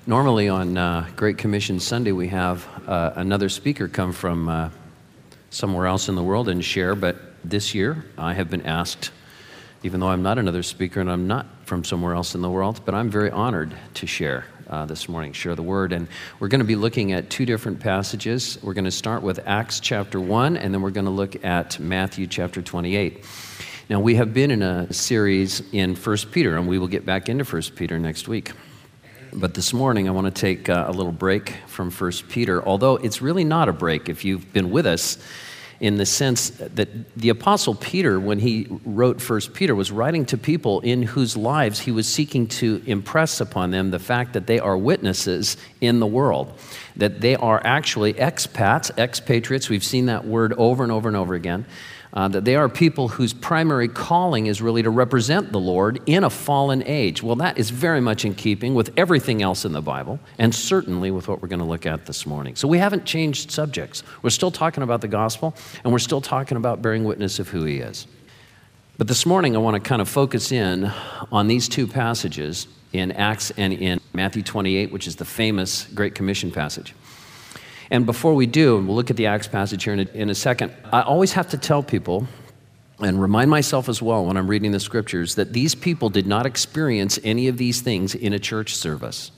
Normally on Great Commission Sunday, we have another speaker come from somewhere else in the world and share, but this year I have been asked, even though I'm not another speaker and I'm not from somewhere else in the world, but I'm very honored to share this morning, share the word. And we're going to be looking at two different passages. We're going to start with Acts chapter 1, and then we're going to look at Matthew chapter 28. Now, we have been in a series in 1 Peter, and we will get back into 1 Peter next week. But this morning, I want to take a little break from 1 Peter, although it's really not a break if you've been with us, in the sense that the Apostle Peter, when he wrote 1 Peter, was writing to people in whose lives he was seeking to impress upon them the fact that they are witnesses in the world, that they are actually expats, expatriates. We've seen that word over and over and over again. That they are people whose primary calling is really to represent the Lord in a fallen age. Well, that is very much in keeping with everything else in the Bible, and certainly with what we're going to look at this morning. So we haven't changed subjects. We're still talking about the gospel, and we're still talking about bearing witness of who he is. But this morning, I want to kind of focus in on these two passages in Acts and in Matthew 28, which is the famous Great Commission passage. And before we do, and we'll look at the Acts passage here in a second, I always have to tell people, and remind myself as well when I'm reading the scriptures, that these people did not experience any of these things in a church service.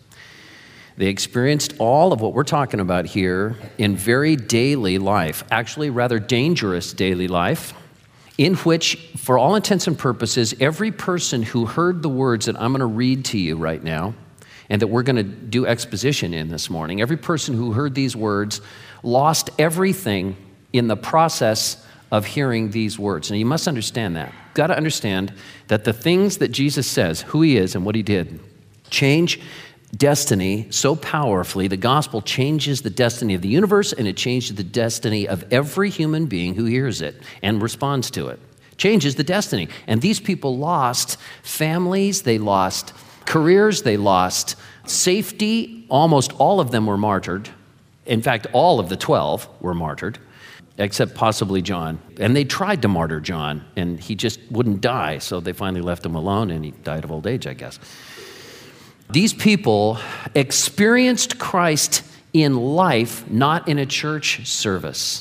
They experienced all of what we're talking about here in very daily life, actually rather dangerous daily life, in which, for all intents and purposes, every person who heard the words that I'm going to read to you right now, and that we're going to do exposition in this morning, every person who heard these words lost everything in the process of hearing these words. Now, you must understand that. You've got to understand that the things that Jesus says, who he is and what he did, change destiny so powerfully. The gospel changes the destiny of the universe, and it changes the destiny of every human being who hears it and responds to it. Changes the destiny. And these people lost families, they lost careers, they lost safety. Almost all of them were martyred. In fact, all of the 12 were martyred, except possibly John. And they tried to martyr John, and he just wouldn't die, so they finally left him alone, and he died of old age, I guess. These people experienced Christ in life, not in a church service.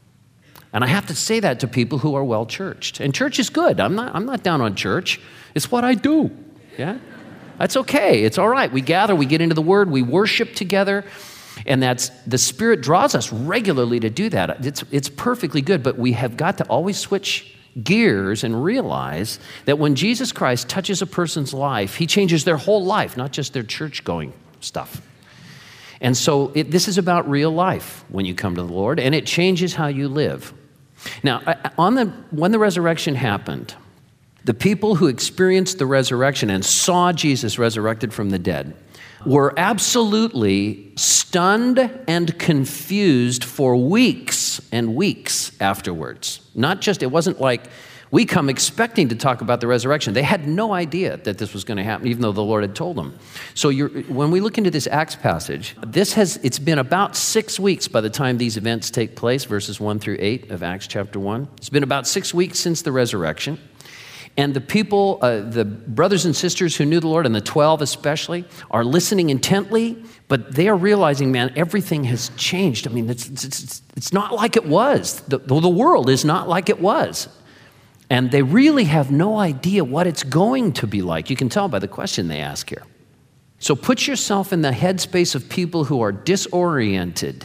And I have to say that to people who are well-churched. And church is good. I'm not down on church. It's what I do, yeah? That's okay. It's all right. We gather, we get into the Word, we worship together, and that's the Spirit draws us regularly to do that. It's perfectly good, but we have got to always switch gears and realize that when Jesus Christ touches a person's life, he changes their whole life, not just their church-going stuff. And so this is about real life when you come to the Lord, and it changes how you live. Now, when the resurrection happened, the people who experienced the resurrection and saw Jesus resurrected from the dead were absolutely stunned and confused for weeks and weeks afterwards. It wasn't like we come expecting to talk about the resurrection. They had no idea that this was going to happen, even though the Lord had told them. So when we look into this Acts passage, it's been about 6 weeks by the time these events take place, verses 1 through 8 of Acts chapter 1. It's been about 6 weeks since the resurrection. And the people, the brothers and sisters who knew the Lord, and the 12 especially, are listening intently, but they are realizing, man, everything has changed. I mean, it's not like it was. The world is not like it was. And they really have no idea what it's going to be like. You can tell by the question they ask here. So put yourself in the headspace of people who are disoriented,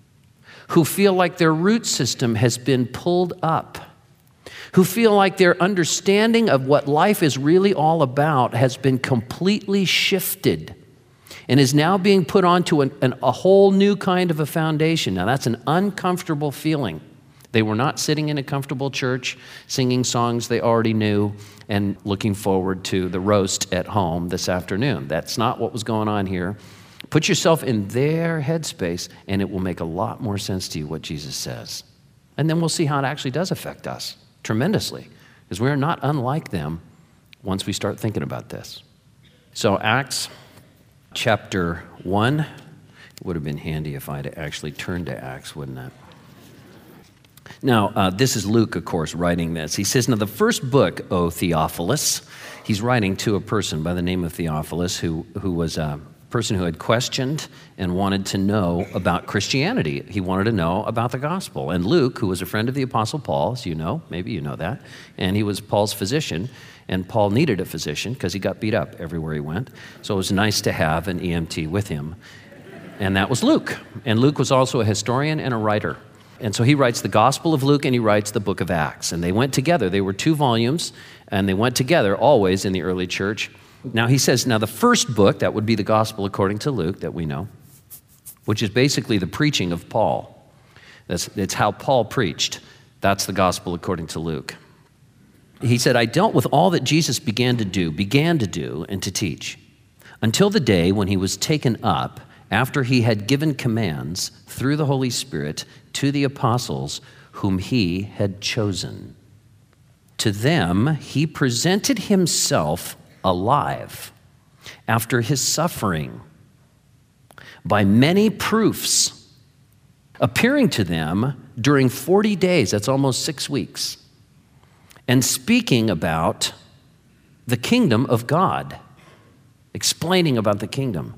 who feel like their root system has been pulled up, who feel like their understanding of what life is really all about has been completely shifted and is now being put onto a whole new kind of a foundation. Now, that's an uncomfortable feeling. They were not sitting in a comfortable church, singing songs they already knew and looking forward to the roast at home this afternoon. That's not what was going on here. Put yourself in their headspace, and it will make a lot more sense to you what Jesus says. And then we'll see how it actually does affect us. Tremendously, because we're not unlike them once we start thinking about this. So Acts chapter 1, it would have been handy if I'd actually turned to Acts, wouldn't it? Now, this is Luke, of course, writing this. He says, now the first book, O Theophilus, he's writing to a person by the name of Theophilus who was person who had questioned and wanted to know about Christianity. He wanted to know about the gospel. And Luke, who was a friend of the Apostle Paul, as you know, maybe you know that, and he was Paul's physician, and Paul needed a physician because he got beat up everywhere he went. So it was nice to have an EMT with him. And that was Luke. And Luke was also a historian and a writer. And so he writes the Gospel of Luke and he writes the book of Acts. And they went together. They were 2 volumes, and they went together always in the early church. Now he says, now the first book, that would be the Gospel according to Luke that we know, which is basically the preaching of Paul. It's how Paul preached. That's the Gospel according to Luke. He said, I dealt with all that Jesus began to do and to teach, until the day when he was taken up after he had given commands through the Holy Spirit to the apostles whom he had chosen. To them he presented himself alive after his suffering by many proofs, appearing to them during 40 days, that's almost 6 weeks, and speaking about the kingdom of God, explaining about the kingdom.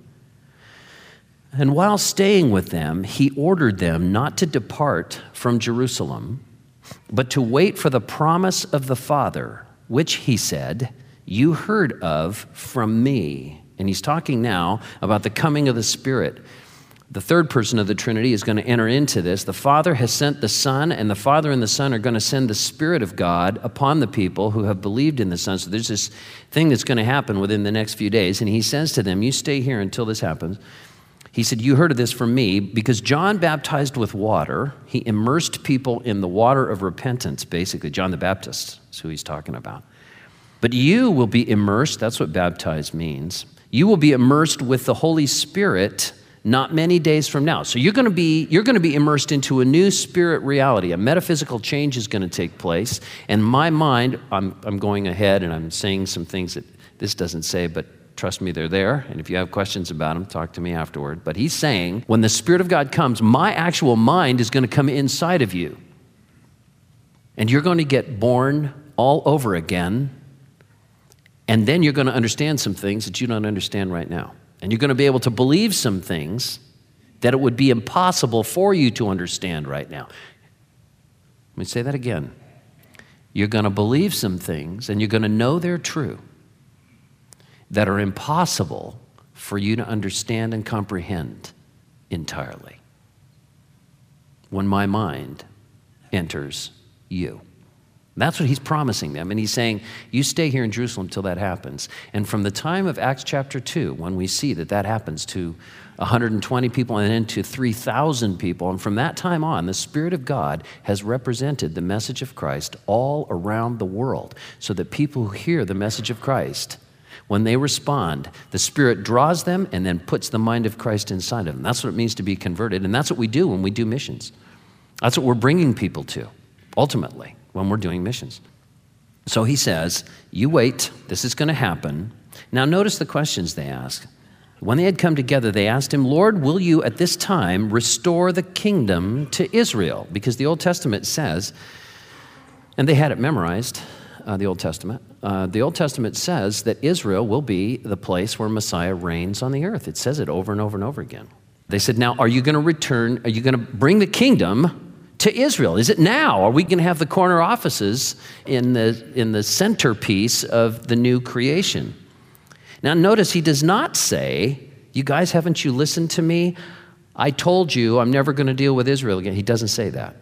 And while staying with them, he ordered them not to depart from Jerusalem, but to wait for the promise of the Father, which, he said, you heard of from me. And he's talking now about the coming of the Spirit. The third person of the Trinity is going to enter into this. The Father has sent the Son, and the Father and the Son are going to send the Spirit of God upon the people who have believed in the Son. So there's this thing that's going to happen within the next few days. And he says to them, you stay here until this happens. He said, you heard of this from me, because John baptized with water. He immersed people in the water of repentance, basically. John the Baptist is who he's talking about. But you will be immersed, that's what baptized means. You will be immersed with the Holy Spirit not many days from now. So you're going to be immersed into a new spirit reality. A metaphysical change is going to take place. And my mind, I'm going ahead and I'm saying some things that this doesn't say, but trust me, they're there. And if you have questions about them, talk to me afterward. But he's saying, when the Spirit of God comes, my actual mind is going to come inside of you. And you're going to get born all over again. And then you're going to understand some things that you don't understand right now. And you're going to be able to believe some things that it would be impossible for you to understand right now. Let me say that again. You're going to believe some things, and you're going to know they're true, that are impossible for you to understand and comprehend entirely when my mind enters you. That's what he's promising them. And he's saying, you stay here in Jerusalem till that happens. And from the time of Acts chapter 2, when we see that happens to 120 people and then to 3,000 people, and from that time on, the Spirit of God has represented the message of Christ all around the world, so that people who hear the message of Christ, when they respond, the Spirit draws them and then puts the mind of Christ inside of them. That's what it means to be converted. And that's what we do when we do missions. That's what we're bringing people to, ultimately, when we're doing missions. So he says, you wait, this is going to happen. Now notice the questions they ask. When they had come together, they asked him, Lord, will you at this time restore the kingdom to Israel? Because the Old Testament says, and they had it memorized, the Old Testament. The Old Testament says that Israel will be the place where Messiah reigns on the earth. It says it over and over and over again. They said, now, are you going to return? Are you going to bring the kingdom to Israel? Is it now? Are we going to have the corner offices in the centerpiece of the new creation? Now, notice he does not say, you guys, haven't you listened to me? I told you I'm never going to deal with Israel again. He doesn't say that.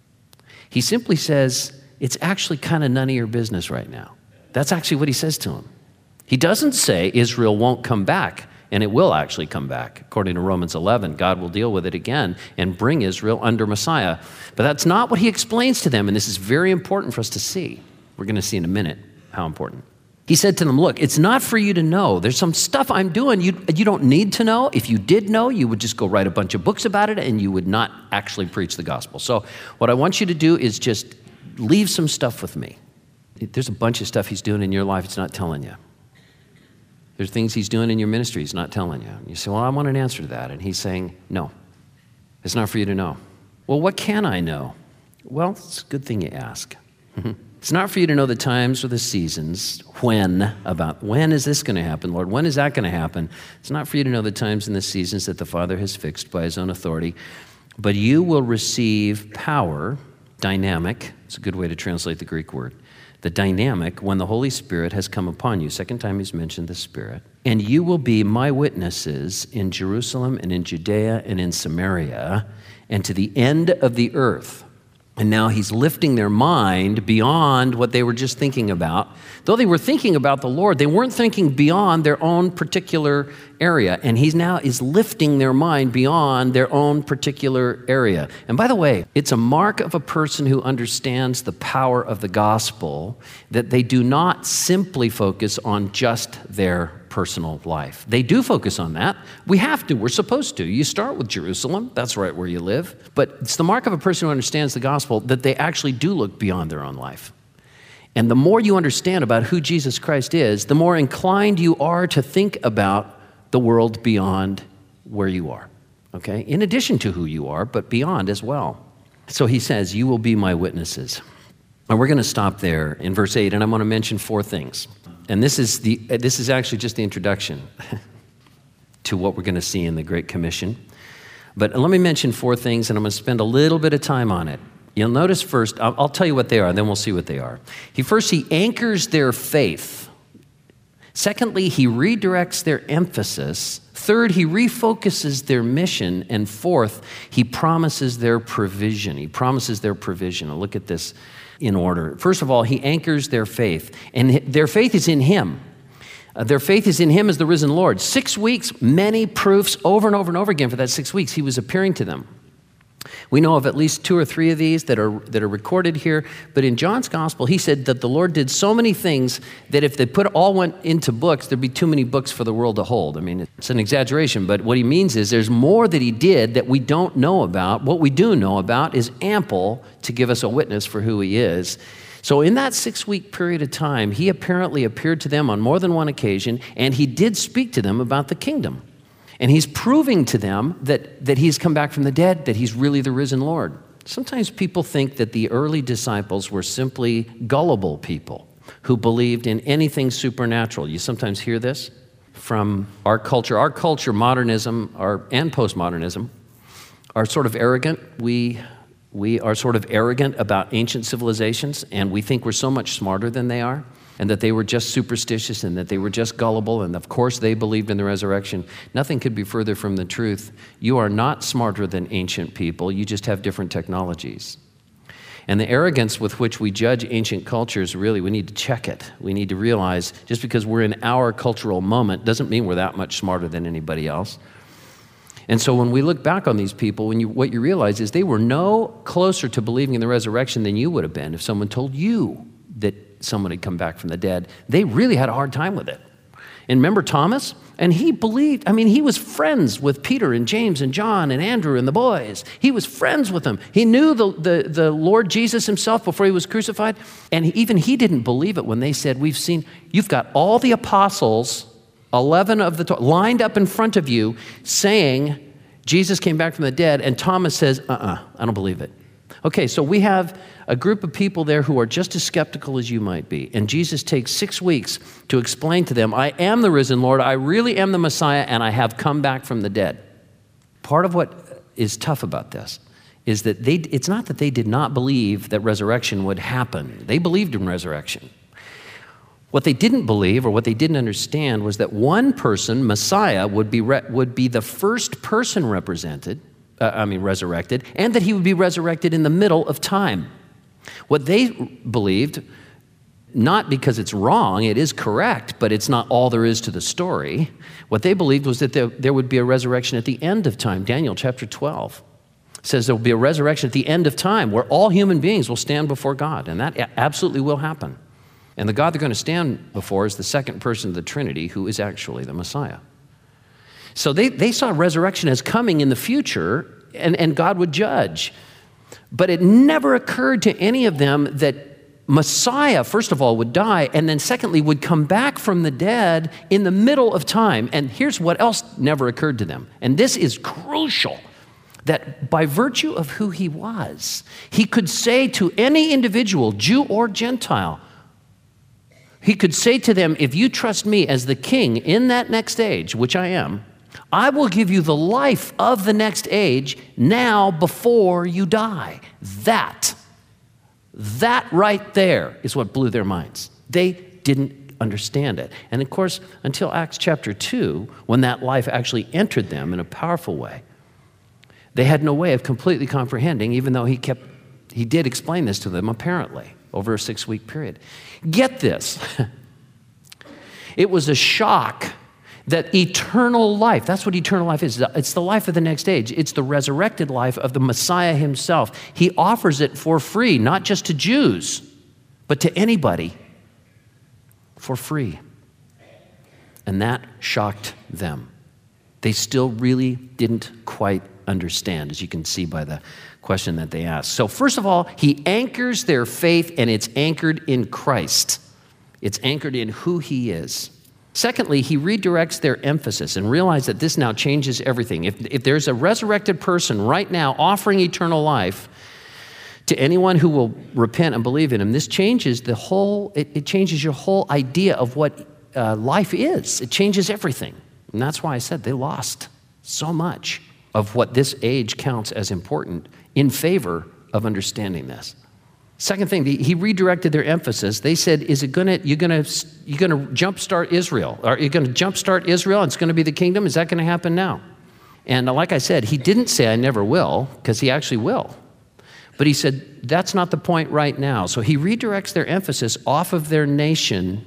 He simply says, it's actually kind of none of your business right now. That's actually what he says to him. He doesn't say Israel won't come back, and it will actually come back. According to Romans 11, God will deal with it again and bring Israel under Messiah. But that's not what he explains to them, and this is very important for us to see. We're going to see in a minute how important. He said to them, look, it's not for you to know. There's some stuff I'm doing you don't need to know. If you did know, you would just go write a bunch of books about it, and you would not actually preach the gospel. So what I want you to do is just leave some stuff with me. There's a bunch of stuff he's doing in your life he's not telling you. There's things he's doing in your ministry he's not telling you. You say, well, I want an answer to that. And he's saying, no, it's not for you to know. Well, what can I know? Well, it's a good thing you ask. It's not for you to know the times or the seasons, when is this going to happen, Lord? When is that going to happen? It's not for you to know the times and the seasons that the Father has fixed by his own authority, but you will receive power, dynamic, it's a good way to translate the Greek word, the dynamic, when the Holy Spirit has come upon you. Second time he's mentioned the Spirit. And you will be my witnesses in Jerusalem and in Judea and in Samaria and to the end of the earth. And now he's lifting their mind beyond what they were just thinking about. Though they were thinking about the Lord, they weren't thinking beyond their own particular area. And he's now is lifting their mind beyond their own particular area. And by the way, it's a mark of a person who understands the power of the gospel that they do not simply focus on just their personal life. They do focus on that. We have to. We're supposed to. You start with Jerusalem. That's right where you live. But it's the mark of a person who understands the gospel that they actually do look beyond their own life. And the more you understand about who Jesus Christ is, the more inclined you are to think about the world beyond where you are, okay? In addition to who you are, but beyond as well. So he says, you will be my witnesses. And we're going to stop there in verse 8, and I'm going to mention 4 things. And this is actually just the introduction to what we're going to see in the Great Commission. But let me mention 4 things, and I'm going to spend a little bit of time on it. You'll notice first, I'll tell you what they are, and then we'll see what they are. He anchors their faith. Secondly, he redirects their emphasis. Third, he refocuses their mission. And fourth, he promises their provision. I'll look at this in order. First of all, he anchors their faith, and their faith is in him. Their faith is in him as the risen Lord. 6 weeks, many proofs over and over and over again for that 6 weeks. He was appearing to them. We know of at least 2 or 3 of these that are recorded here. But in John's gospel, he said that the Lord did so many things that if they went into books, there'd be too many books for the world to hold. I mean, it's an exaggeration, but what he means is there's more that he did that we don't know about. What we do know about is ample to give us a witness for who he is. So in that 6-week period of time, he apparently appeared to them on more than one occasion, and he did speak to them about the kingdom. And he's proving to them that he's come back from the dead, that he's really the risen Lord. Sometimes people think that the early disciples were simply gullible people who believed in anything supernatural. You sometimes hear this from our culture. Our culture, modernism and postmodernism, are sort of arrogant. We are sort of arrogant about ancient civilizations, and we think we're so much smarter than they are, and that they were just superstitious and that they were just gullible, and of course they believed in the resurrection. Nothing could be further from the truth. You are not smarter than ancient people. You just have different technologies. And the arrogance with which we judge ancient cultures, really, we need to check it. We need to realize just because we're in our cultural moment doesn't mean we're that much smarter than anybody else. And so when we look back on these people, what you realize is they were no closer to believing in the resurrection than you would have been if someone told you that someone had come back from the dead. They really had a hard time with it. And remember Thomas? And he believed, he was friends with Peter and James and John and Andrew and the boys. He was friends with them. He knew the Lord Jesus himself before he was crucified. And even he didn't believe it when they said, you've got all the apostles, 11 of the lined up in front of you saying Jesus came back from the dead. And Thomas says, I don't believe it. Okay, so we have a group of people there who are just as skeptical as you might be. And Jesus takes 6 weeks to explain to them, I am the risen Lord, I really am the Messiah, and I have come back from the dead. Part of what is tough about this is that it's not that they did not believe that resurrection would happen. They believed in resurrection. What they didn't believe or what they didn't understand was that one person, Messiah, would be the first person resurrected, and that he would be resurrected in the middle of time. What they believed, not because it's wrong, it is correct, but it's not all there is to the story. What they believed was that there would be a resurrection at the end of time. Daniel chapter 12 says there will be a resurrection at the end of time where all human beings will stand before God, and that absolutely will happen. And the God they're going to stand before is the second person of the Trinity, who is actually the Messiah. So they saw resurrection as coming in the future, and God would judge. But it never occurred to any of them that Messiah, first of all, would die, and then secondly, would come back from the dead in the middle of time. And here's what else never occurred to them. And this is crucial. that by virtue of who he was, he could say to any individual, Jew or Gentile, he could say to them, if you trust me as the king in that next age, which I am, I will give you the life of the next age now before you die. That right there is what blew their minds. They didn't understand it. And of course, until Acts chapter 2, when that life actually entered them in a powerful way, they had no way of completely comprehending, even though he did explain this to them apparently over a 6-week period. Get this. It was a shock that eternal life, that's what eternal life is. It's the life of the next age. It's the resurrected life of the Messiah himself. He offers it for free, not just to Jews, but to anybody for free. And that shocked them. They still really didn't quite understand, as you can see by the question that they asked. So first of all, he anchors their faith, and it's anchored in Christ. It's anchored in who he is. Secondly, he redirects their emphasis, and realize that this now changes everything. If there's a resurrected person right now offering eternal life to anyone who will repent and believe in him, this changes it changes your whole idea of what life is. It changes everything. And that's why I said they lost so much of what this age counts as important in favor of understanding this. Second thing, he redirected their emphasis. They said, you're going to jumpstart Israel? Are you going to jumpstart Israel and it's going to be the kingdom? Is that going to happen now? And like I said, he didn't say I never will, because he actually will. But he said, that's not the point right now. So he redirects their emphasis off of their nation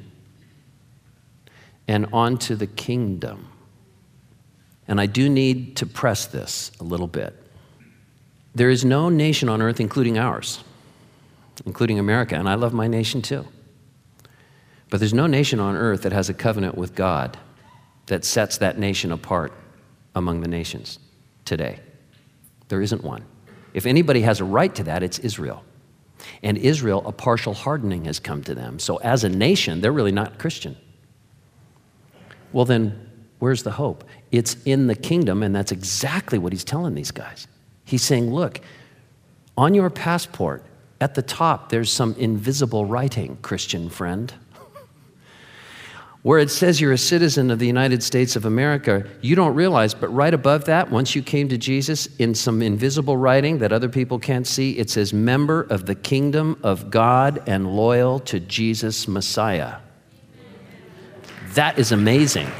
and onto the kingdom. And I do need to press this a little bit. There is no nation on earth, including ours, including America, and I love my nation too. But there's no nation on earth that has a covenant with God that sets that nation apart among the nations today. There isn't one. If anybody has a right to that, it's Israel. And Israel, a partial hardening has come to them. So as a nation, they're really not Christian. Well then, where's the hope? It's in the kingdom, and that's exactly what he's telling these guys. He's saying, look, on your passport, at the top, there's some invisible writing, Christian friend. Where it says you're a citizen of the United States of America, you don't realize, but right above that, once you came to Jesus, in some invisible writing that other people can't see, it says, member of the kingdom of God and loyal to Jesus Messiah. That is amazing.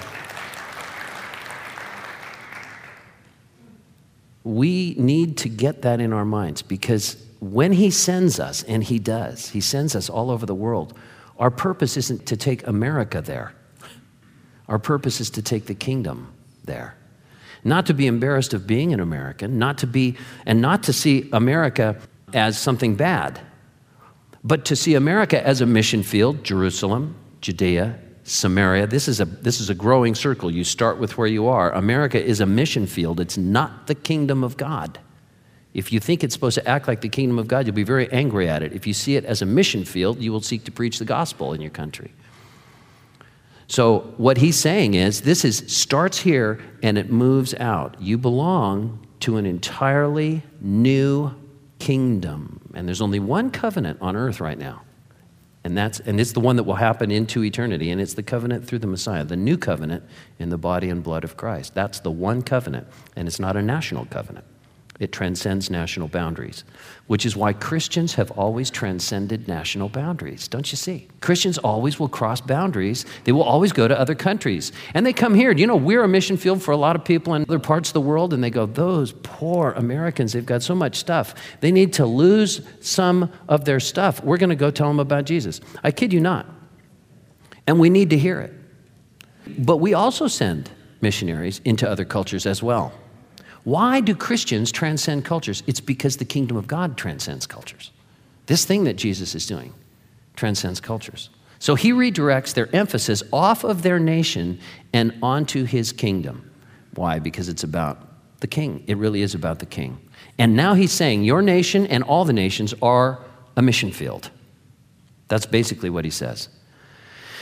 We need to get that in our minds, because when he sends us, and he does, he sends us all over the world, our purpose isn't to take America there. Our purpose is to take the kingdom there. Not to be embarrassed of being an American, not to see America as something bad, but to see America as a mission field, Jerusalem, Judea, Samaria. This is a growing circle. You start with where you are. America is a mission field. It's not the kingdom of God. If you think it's supposed to act like the kingdom of God, you'll be very angry at it. If you see it as a mission field, you will seek to preach the gospel in your country. So what he's saying is, starts here and it moves out. You belong to an entirely new kingdom. And there's only one covenant on earth right now. And it's the one that will happen into eternity, and it's the covenant through the Messiah, the new covenant in the body and blood of Christ. That's the one covenant, and it's not a national covenant. It transcends national boundaries, which is why Christians have always transcended national boundaries. Don't you see? Christians always will cross boundaries. They will always go to other countries. And they come here. You know, we're a mission field for a lot of people in other parts of the world, and they go, those poor Americans, they've got so much stuff. They need to lose some of their stuff. We're going to go tell them about Jesus. I kid you not. And we need to hear it. But we also send missionaries into other cultures as well. Why do Christians transcend cultures? It's because the kingdom of God transcends cultures. This thing that Jesus is doing transcends cultures. So he redirects their emphasis off of their nation and onto his kingdom. Why? Because it's about the king. It really is about the king. And now he's saying your nation and all the nations are a mission field. That's basically what he says.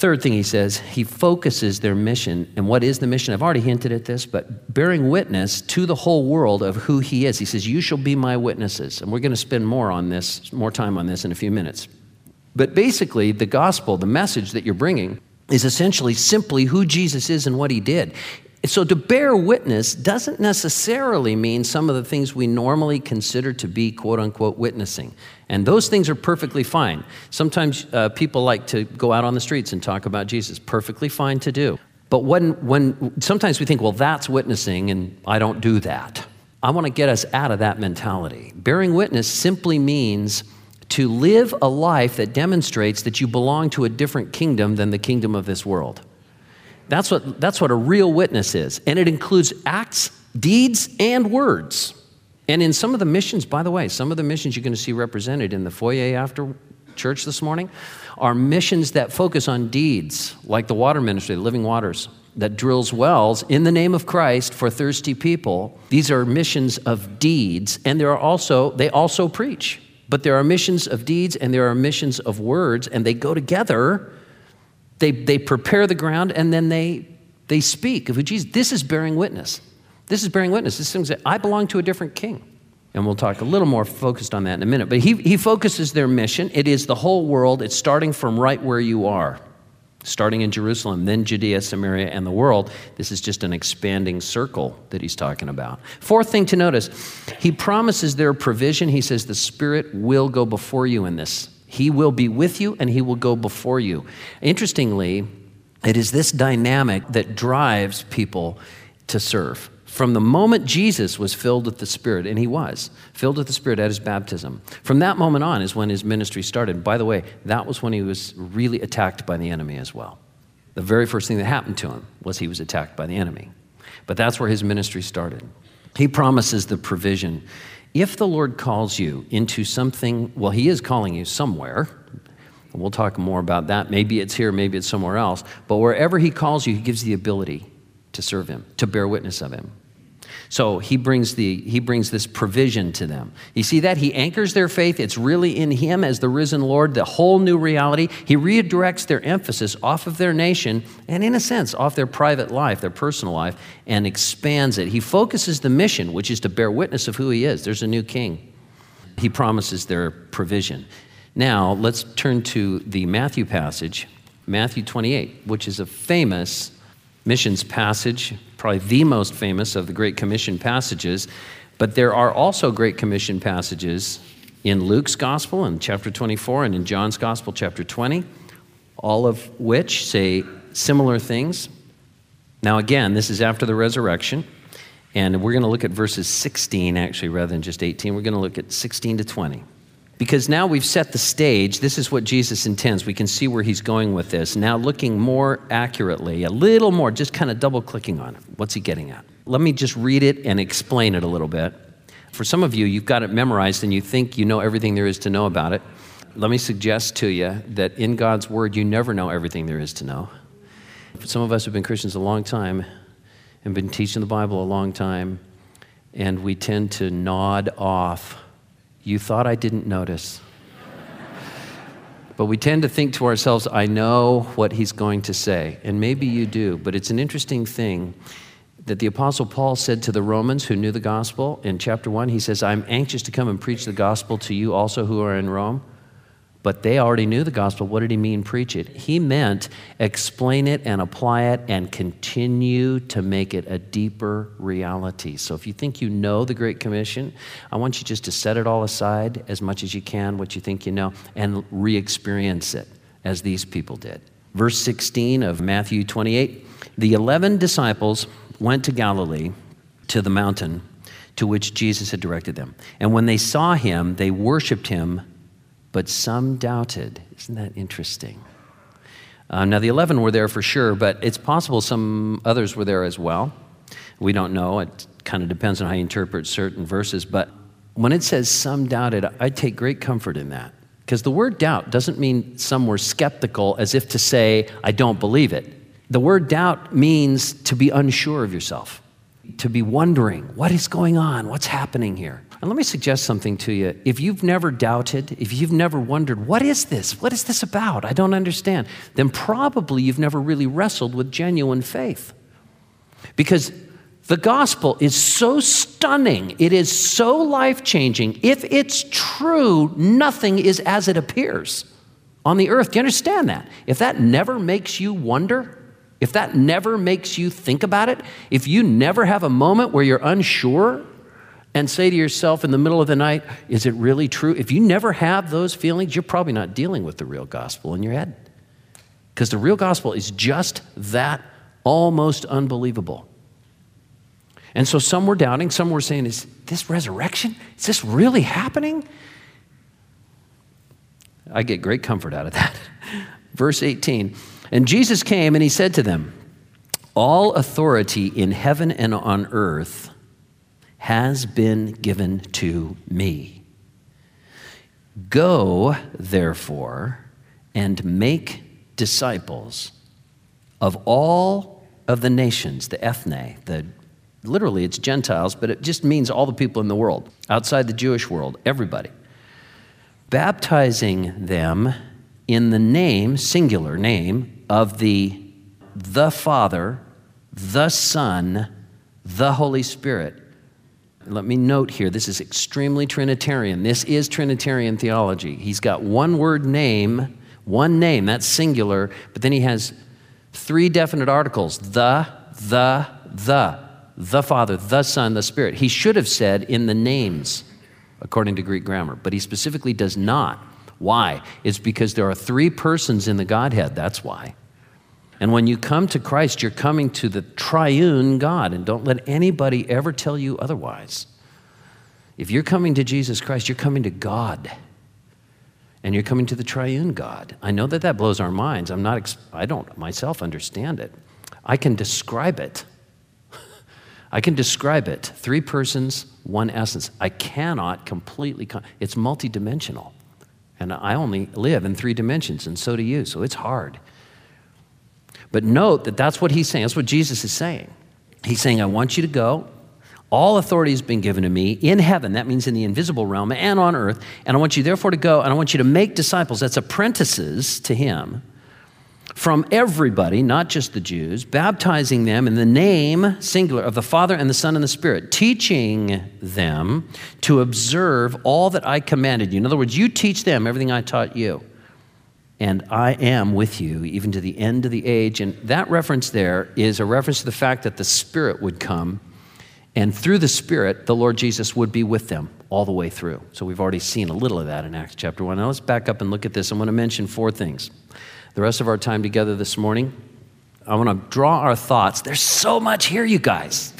Third thing he says, he focuses their mission. And what is the mission? I've already hinted at this, but bearing witness to the whole world of who he is. He says, you shall be my witnesses. And we're going to spend more time on this in a few minutes. But basically, the gospel, the message that you're bringing, is essentially simply who Jesus is and what he did. So to bear witness doesn't necessarily mean some of the things we normally consider to be quote-unquote witnessing. And those things are perfectly fine. Sometimes people like to go out on the streets and talk about Jesus. Perfectly fine to do. But when sometimes we think, well, that's witnessing, and I don't do that. I want to get us out of that mentality. Bearing witness simply means to live a life that demonstrates that you belong to a different kingdom than the kingdom of this world. That's what a real witness is. And it includes acts, deeds, and words. And in some of the missions, by the way, some of the missions you're going to see represented in the foyer after church this morning are missions that focus on deeds, like the water ministry, the Living Waters, that drills wells in the name of Christ for thirsty people. These are missions of deeds, and they also preach. But there are missions of deeds and there are missions of words, and they go together. They prepare the ground, and then they speak of who Jesus. This is bearing witness. This is bearing witness. This thing that I belong to a different king. And we'll talk a little more focused on that in a minute. But he focuses their mission. It is the whole world. It's starting from right where you are. Starting in Jerusalem, then Judea, Samaria, and the world. This is just an expanding circle that he's talking about. Fourth thing to notice, he promises their provision. He says the Spirit will go before you in this. He will be with you, and he will go before you. Interestingly, it is this dynamic that drives people to serve. From the moment Jesus was filled with the Spirit, and he was filled with the Spirit at his baptism, from that moment on is when his ministry started. By the way, that was when he was really attacked by the enemy as well. The very first thing that happened to him was he was attacked by the enemy. But that's where his ministry started. He promises the provision. If the Lord calls you into something, well, he is calling you somewhere. We'll talk more about that. Maybe it's here, maybe it's somewhere else. But wherever he calls you, he gives the ability to serve him, to bear witness of him. So he brings this provision to them. You see that? He anchors their faith. It's really in him as the risen Lord, the whole new reality. He redirects their emphasis off of their nation and, in a sense, off their private life, their personal life, and expands it. He focuses the mission, which is to bear witness of who he is. There's a new king. He promises their provision. Now, let's turn to the Matthew passage, Matthew 28, which is a famous missions passage, probably the most famous of the Great Commission passages. But there are also Great Commission passages in Luke's Gospel in chapter 24 and in John's Gospel chapter 20, all of which say similar things. Now again, this is after the resurrection, and we're going to look at verses 16 actually rather than just 18. We're going to look at 16 to 20. Because now we've set the stage. This is what Jesus intends. We can see where he's going with this. Now looking more accurately, a little more, just kind of double-clicking on it. What's he getting at? Let me just read it and explain it a little bit. For some of you, you've got it memorized and you think you know everything there is to know about it. Let me suggest to you that in God's Word, you never know everything there is to know. Some of us have been Christians a long time and been teaching the Bible a long time, and we tend to nod off. You thought I didn't notice. But we tend to think to ourselves, I know what he's going to say. And maybe you do, but it's an interesting thing that the Apostle Paul said to the Romans who knew the gospel in chapter 1. He says, I'm anxious to come and preach the gospel to you also who are in Rome. But they already knew the gospel. What did he mean, preach it? He meant explain it and apply it and continue to make it a deeper reality. So if you think you know the Great Commission, I want you just to set it all aside as much as you can, what you think you know, and re-experience it as these people did. Verse 16 of Matthew 28, the 11 disciples went to Galilee, to the mountain to which Jesus had directed them. And when they saw him, they worshiped him, but some doubted. Isn't that interesting? Now, the 11 were there for sure, but it's possible some others were there as well. We don't know. It kind of depends on how you interpret certain verses. But when it says some doubted, I take great comfort in that. Because the word doubt doesn't mean some were skeptical as if to say, I don't believe it. The word doubt means to be unsure of yourself, to be wondering, what is going on? What's happening here? And let me suggest something to you. If you've never doubted, if you've never wondered, what is this? What is this about? I don't understand. Then probably you've never really wrestled with genuine faith. Because the gospel is so stunning. It is so life-changing. If it's true, nothing is as it appears on the earth. Do you understand that? If that never makes you wonder, if that never makes you think about it, if you never have a moment where you're unsure and say to yourself in the middle of the night, is it really true? If you never have those feelings, you're probably not dealing with the real gospel in your head. Because the real gospel is just that almost unbelievable. And so some were doubting, some were saying, is this resurrection? Is this really happening? I get great comfort out of that. Verse 18, and Jesus came and he said to them, all authority in heaven and on earth has been given to me. Go, therefore, and make disciples of all of the nations, the ethne, literally it's Gentiles, but it just means all the people in the world, outside the Jewish world, everybody. Baptizing them in the name, singular name, of the Father, the Son, the Holy Spirit. Let me note here, this is extremely Trinitarian. This is Trinitarian theology. He's got one name, that's singular, but then he has three definite articles, the Father, the Son, the Spirit. He should have said in the names, according to Greek grammar, but he specifically does not. Why? It's because there are three persons in the Godhead, that's why. And when you come to Christ, you're coming to the triune God, and don't let anybody ever tell you otherwise. If you're coming to Jesus Christ, you're coming to God, and you're coming to the triune God. I know that blows our minds. I don't myself understand it. I can describe it. Three persons, one essence. I cannot completely, it's multidimensional. And I only live in 3 dimensions, and so do you, so it's hard. But note that that's what he's saying. That's what Jesus is saying. He's saying, I want you to go. All authority has been given to me in heaven. That means in the invisible realm and on earth. And I want you therefore to go, and I want you to make disciples. That's apprentices to him from everybody, not just the Jews, baptizing them in the name, singular, of the Father and the Son and the Spirit, teaching them to observe all that I commanded you. In other words, you teach them everything I taught you. And I am with you even to the end of the age. And that reference there is a reference to the fact that the Spirit would come, and through the Spirit, the Lord Jesus would be with them all the way through. So we've already seen a little of that in Acts chapter 1. Now let's back up and look at this. I'm going to mention 4 things. The rest of our time together this morning, I want to draw our thoughts. There's so much here, you guys.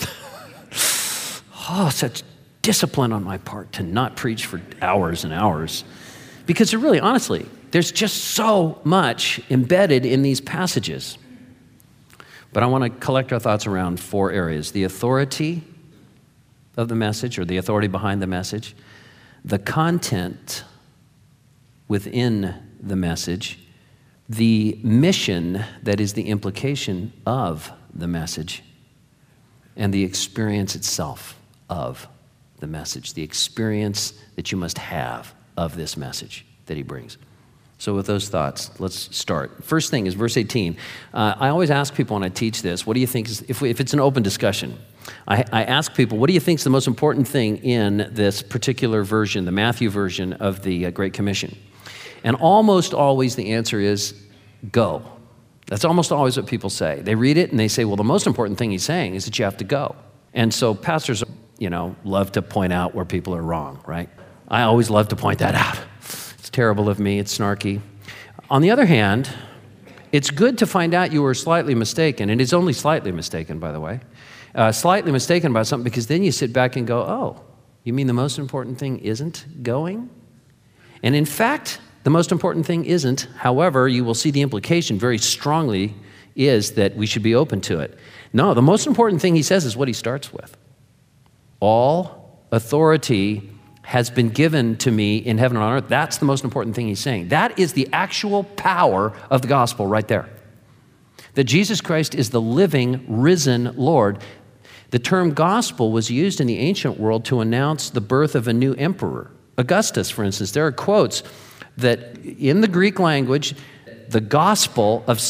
Such discipline on my part to not preach for hours and hours. Because really, honestly, there's just so much embedded in these passages. But I want to collect our thoughts around 4 areas. The authority of the message, or the authority behind the message, the content within the message, the mission that is the implication of the message, and the experience itself of the message, the experience that you must have of this message that he brings. So with those thoughts, let's start. First thing is verse 18. I always ask people when I teach this, what do you think is, if it's an open discussion, I ask people, what do you think is the most important thing in this particular version, the Matthew version of the Great Commission? And almost always the answer is go. That's almost always what people say. They read it and they say, well, the most important thing he's saying is that you have to go. And so pastors, love to point out where people are wrong, right? I always love to point that out. It's terrible of me. It's snarky. On the other hand, it's good to find out you were slightly mistaken, and it's only slightly mistaken, by the way. Slightly mistaken about something, because then you sit back and go, oh, you mean the most important thing isn't going? And in fact, the most important thing isn't. However, you will see the implication very strongly is that we should be open to it. No, the most important thing he says is what he starts with. All authority has been given to me in heaven and on earth. That's the most important thing he's saying. That is the actual power of the gospel right there. That Jesus Christ is the living, risen Lord. The term gospel was used in the ancient world to announce the birth of a new emperor. Augustus, for instance, there are quotes that in the Greek language, the gospel of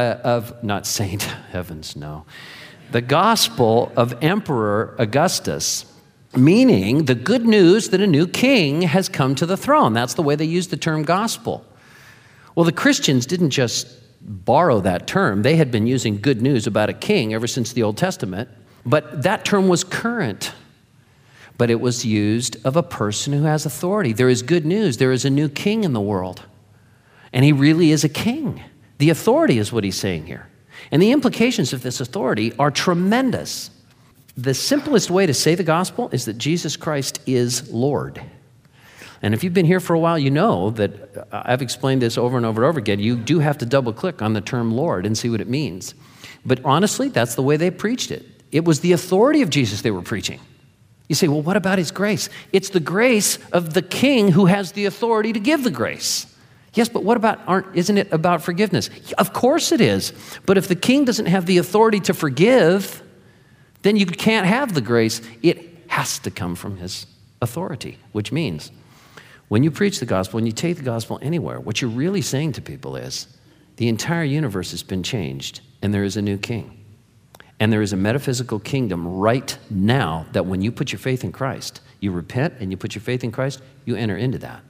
the gospel of Emperor Augustus, meaning the good news that a new king has come to the throne. That's the way they used the term gospel. Well, the Christians didn't just borrow that term. They had been using good news about a king ever since the Old Testament, but that term was current. But it was used of a person who has authority. There is good news. There is a new king in the world. And he really is a king. The authority is what he's saying here. And the implications of this authority are tremendous. The simplest way to say the gospel is that Jesus Christ is Lord. And if you've been here for a while, you know that I've explained this over and over and over again. You do have to double click on the term Lord and see what it means. But honestly, that's the way they preached it. It was the authority of Jesus they were preaching. You say, well, what about his grace? It's the grace of the king who has the authority to give the grace. Yes, but what about, isn't it about forgiveness? Of course it is. But if the king doesn't have the authority to forgive, then you can't have the grace. It has to come from his authority, which means when you preach the gospel, when you take the gospel anywhere, what you're really saying to people is the entire universe has been changed and there is a new king. And there is a metaphysical kingdom right now that when you put your faith in Christ, you repent and you put your faith in Christ, you enter into that.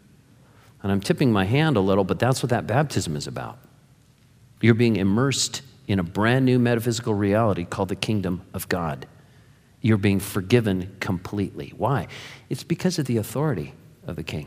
And I'm tipping my hand a little, but that's what that baptism is about. You're being immersed in a brand new metaphysical reality called the kingdom of God. You're being forgiven completely. Why? It's because of the authority of the king.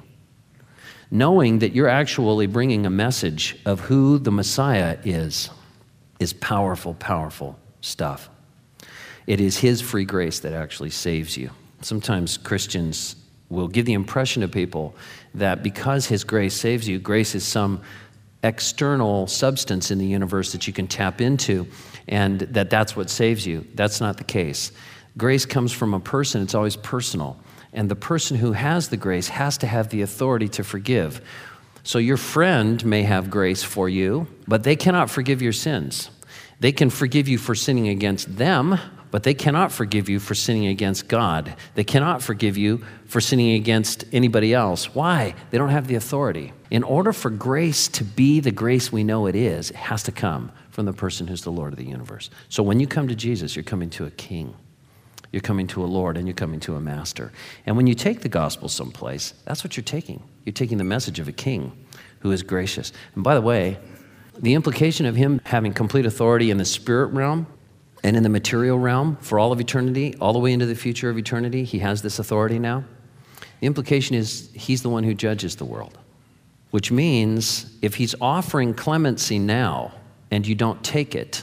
Knowing that you're actually bringing a message of who the Messiah is powerful, powerful stuff. It is his free grace that actually saves you. Sometimes Christians will give the impression to people that because his grace saves you, grace is some external substance in the universe that you can tap into, and that's what saves you. That's not the case. Grace comes from a person. It's always personal. And the person who has the grace has to have the authority to forgive. So your friend may have grace for you, but they cannot forgive your sins. They can forgive you for sinning against them, but they cannot forgive you for sinning against God. They cannot forgive you for sinning against anybody else. Why? They don't have the authority. In order for grace to be the grace we know it has to come from the person who's the Lord of the universe. So when you come to Jesus, you're coming to a king. You're coming to a Lord, and you're coming to a master. And when you take the gospel someplace, that's what you're taking. You're taking the message of a king who is gracious. And by the way, the implication of him having complete authority in the spirit realm and in the material realm for all of eternity, all the way into the future of eternity, he has this authority now. The implication is he's the one who judges the world, which means if he's offering clemency now and you don't take it,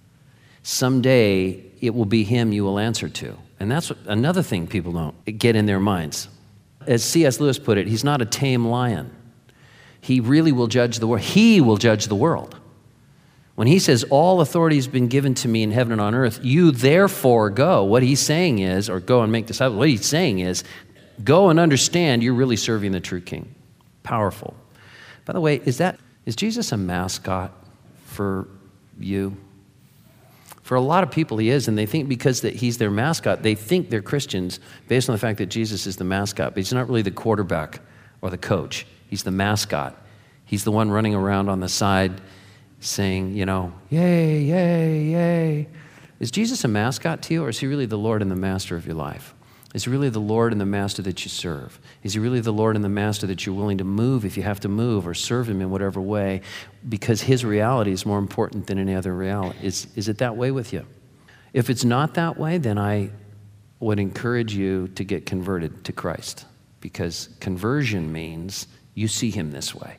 someday it will be him you will answer to. And that's another thing people don't get in their minds. As C.S. Lewis put it, he's not a tame lion. He really will judge the world. He will judge the world. When he says, all authority has been given to me in heaven and on earth, you therefore go. What he's saying is, or go and make disciples, what he's saying is, go and understand you're really serving the true king. Powerful. By the way, is Jesus a mascot for you? For a lot of people he is, and they think because that he's their mascot, they think they're Christians based on the fact that Jesus is the mascot, but he's not really the quarterback or the coach. He's the mascot. He's the one running around on the side saying, yay, yay, yay. Is Jesus a mascot to you, or is he really the Lord and the master of your life? Is he really the Lord and the master that you serve? Is he really the Lord and the master that you're willing to move if you have to move, or serve him in whatever way, because his reality is more important than any other reality? Is it that way with you? If it's not that way, then I would encourage you to get converted to Christ, because conversion means you see him this way.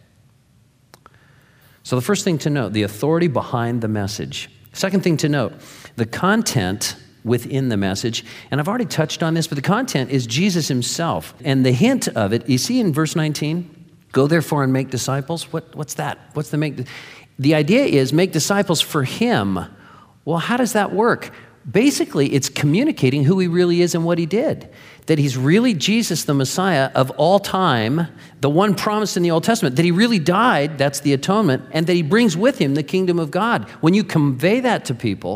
So the first thing to note, the authority behind the message. Second thing to note, the content within the message. And I've already touched on this, but the content is Jesus himself. And the hint of it, you see in verse 19, go therefore and make disciples. What's that? What's the make? The idea is make disciples for him. Well, how does that work? Basically, it's communicating who he really is and what he did. That he's really Jesus, the Messiah of all time, the one promised in the Old Testament, that he really died, that's the atonement, and that he brings with him the kingdom of God. When you convey that to people,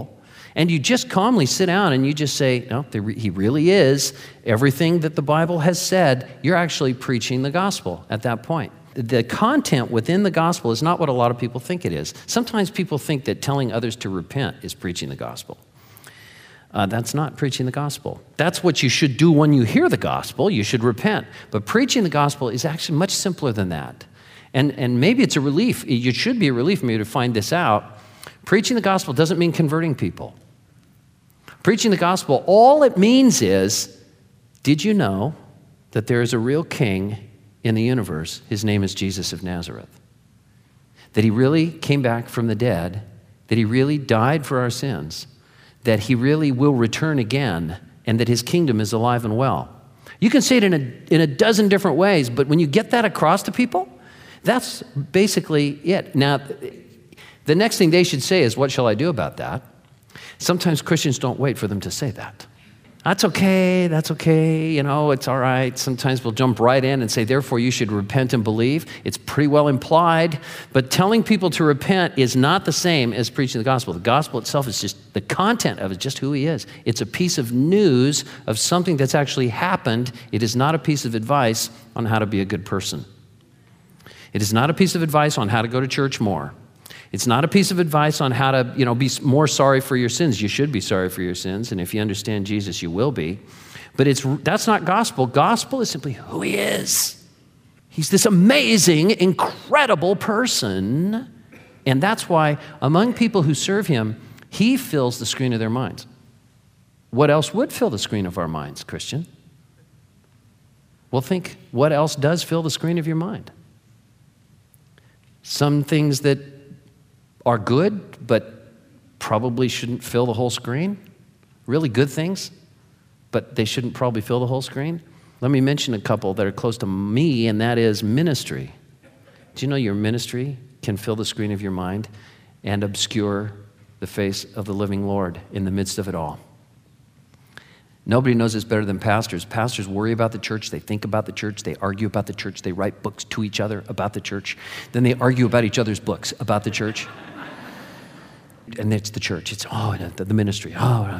And you just calmly sit down and you just say, no, he really is everything that the Bible has said. You're actually preaching the gospel at that point. The content within the gospel is not what a lot of people think it is. Sometimes people think that telling others to repent is preaching the gospel. That's not preaching the gospel. That's what you should do when you hear the gospel. You should repent. But preaching the gospel is actually much simpler than that. And maybe it's a relief. It should be a relief for me to find this out. Preaching the gospel doesn't mean converting people. Preaching the gospel, all it means is, did you know that there is a real king in the universe? His name is Jesus of Nazareth. That he really came back from the dead, that he really died for our sins, that he really will return again, and that his kingdom is alive and well. You can say it in a dozen different ways, but when you get that across to people, that's basically it. Now, the next thing they should say is, what shall I do about that? Sometimes Christians don't wait for them to say that. That's okay, it's all right. Sometimes we'll jump right in and say, therefore you should repent and believe. It's pretty well implied, but telling people to repent is not the same as preaching the gospel. The gospel itself is just, the content of it is just who he is. It's a piece of news of something that's actually happened. It is not a piece of advice on how to be a good person. It is not a piece of advice on how to go to church more. It's not a piece of advice on how to, be more sorry for your sins. You should be sorry for your sins, and if you understand Jesus, you will be. But that's not gospel. Gospel is simply who he is. He's this amazing, incredible person, and that's why among people who serve him, he fills the screen of their minds. What else would fill the screen of our minds, Christian? Well, think, what else does fill the screen of your mind? Some things that are good, but probably shouldn't fill the whole screen. Really good things, but they shouldn't probably fill the whole screen. Let me mention a couple that are close to me, and that is ministry. Do you know your ministry can fill the screen of your mind and obscure the face of the living Lord in the midst of it all? Nobody knows this better than pastors. Pastors worry about the church. They think about the church. They argue about the church. They write books to each other about the church. Then they argue about each other's books about the church. And it's the church. It's, the ministry.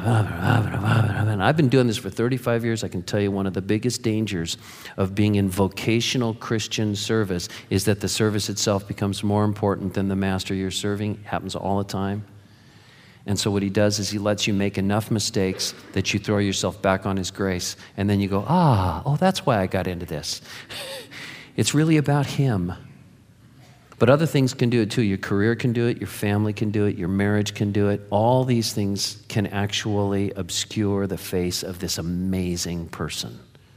And I've been doing this for 35 years. I can tell you one of the biggest dangers of being in vocational Christian service is that the service itself becomes more important than the master you're serving. It happens all the time. And so what he does is he lets you make enough mistakes that you throw yourself back on his grace. And then you go, that's why I got into this. It's really about him. But other things can do it too. Your career can do it. Your family can do it. Your marriage can do it. All these things can actually obscure the face of this amazing person.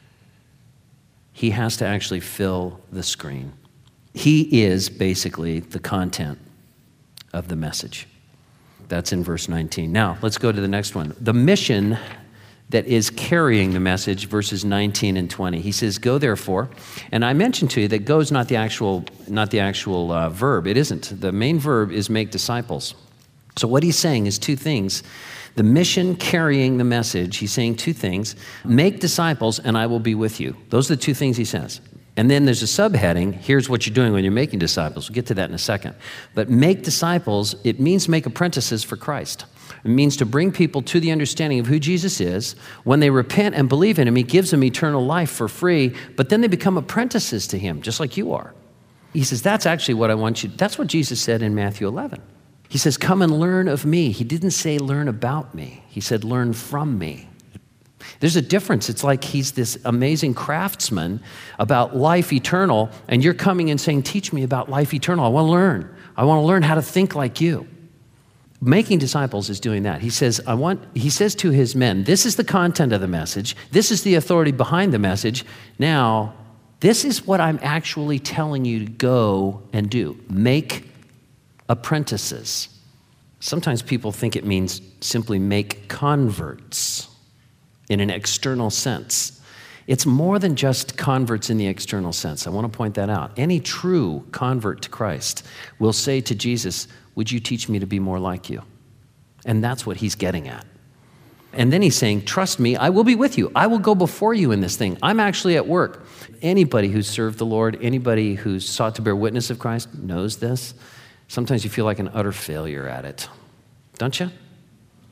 He has to actually fill the screen. He is basically the content of the message. That's in verse 19. Now, let's go to the next one. The mission that is carrying the message, verses 19 and 20. He says, go therefore. And I mentioned to you that go is not the actual verb. It isn't. The main verb is make disciples. So what he's saying is two things. The mission carrying the message, he's saying two things. Make disciples and I will be with you. Those are the two things he says. And then there's a subheading, here's what you're doing when you're making disciples. We'll get to that in a second. But make disciples, it means make apprentices for Christ. It means to bring people to the understanding of who Jesus is. When they repent and believe in him, he gives them eternal life for free, but then they become apprentices to him, just like you are. He says, that's actually what I want you, that's what Jesus said in Matthew 11. He says, come and learn of me. He didn't say learn about me. He said, learn from me. There's a difference. It's like he's this amazing craftsman about life eternal, and you're coming and saying, teach me about life eternal. I want to learn. I want to learn how to think like you. Making disciples is doing that. He says to his men, this is the content of the message. This is the authority behind the message. Now, this is what I'm actually telling you to go and do. Make apprentices. Sometimes people think it means simply make converts in an external sense. It's more than just converts in the external sense. I want to point that out. Any true convert to Christ will say to Jesus, would you teach me to be more like you? And that's what he's getting at. And then he's saying, trust me, I will be with you. I will go before you in this thing. I'm actually at work. Anybody who's served the Lord, anybody who's sought to bear witness of Christ knows this. Sometimes you feel like an utter failure at it, don't you?